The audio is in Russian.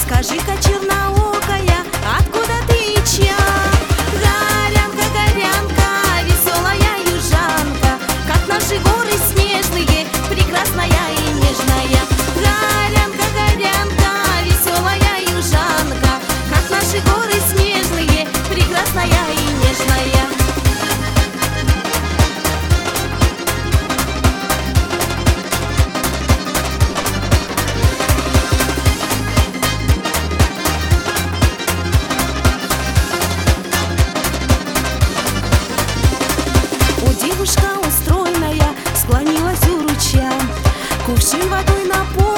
Скажи-ка, черноокая, откуда ты и чья? Горянка, горянка, веселая южанка, как наши горы снежные, прекрасная и нежная. Горянка, горянка, веселая южанка, как наши горы снежные, прекрасная и нежная. Девушка устроенная склонилась у ручья, кувшин водой наполнила.